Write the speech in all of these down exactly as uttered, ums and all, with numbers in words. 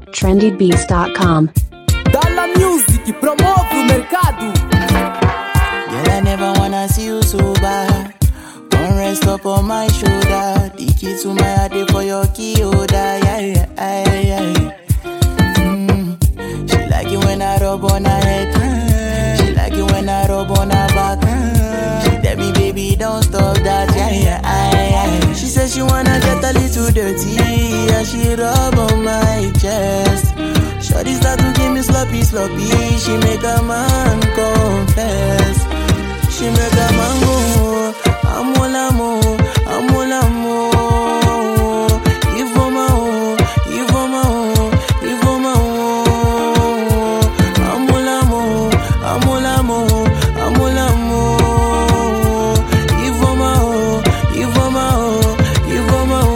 trendy beats dot com. Dalla Music promuove o mercado. Girl, I never wanna see you sober. Come rest up on my shoulder. The key to my heart is for your key holder. Yeah, yeah, yeah, yeah. Mm. She like it when I rub on her head. She like it when I rub on her back. She tell me, baby, don't stop that. Yeah, yeah, yeah, yeah. She said she wanna get a little dirty. Yeah, she rub on my chest. Shawty start to give me sloppy, sloppy. She make a man confess. She make a man go. I'm all amour, I'm all amour. If I'm a, if I'm a, if I'm a. I'm all amour, I'm all amour, I'm all amour. If I'm a, if I'm a, if I'm a.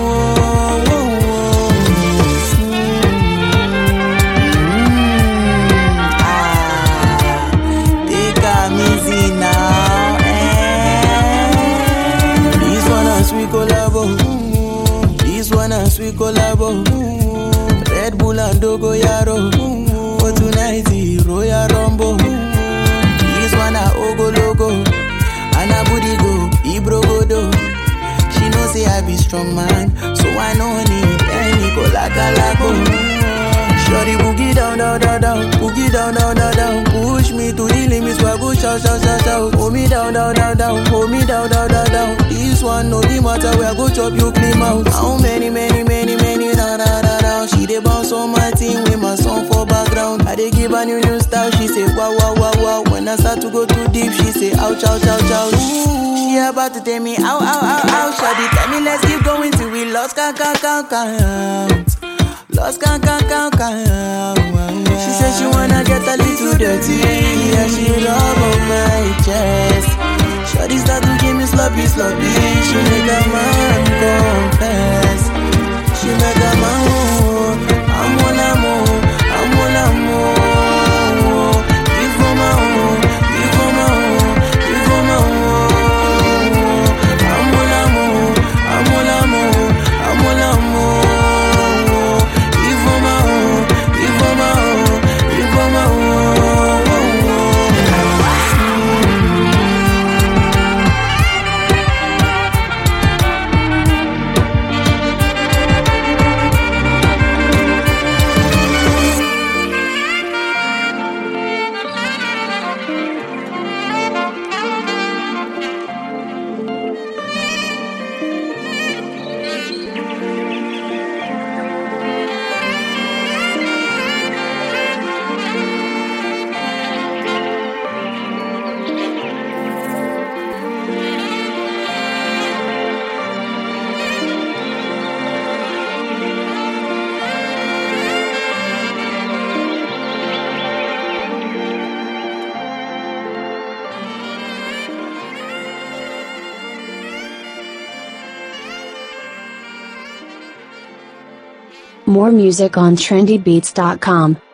Sweet collabo, Red Bull and Dogo Yaro. For tonight, Royal Rumble. This one a Ogo Logo, and a booty go, Ibro Godo. She know say I be strong man, so I no need any Colacalago. Shorty boogie down, down, down, down, boogie down, down, down, down. Push me to the limits, so I go shout, shout, shout, shout. Hold me down, down, down, down, hold me down, down, down, down. This one no be matter where I go chop you clean out. How many, many, many, many, da, da, da, da. She dey bounce on my team with my song for background. I dey give a new, new style, she say wow, wow, wow, wow. When I start to go too deep, she say ouch, ouch, ouch, ouch. Ooh, she about to tell me ow, ow, ow, ow. Shawty tell me let's keep going till we lost count, count, count, count. Lost count, count, count, count. She said she wanna get a little dirty. Yeah, she rub on my chest. Shawty start to give me sloppy, sloppy. She make a man confess. She make a man go. I'm all amour, I'm all amour. If I'm a, if I'm a, if I'm a. I'm all amour, I'm all amour, I'm all amour. More music on trendy beats dot com.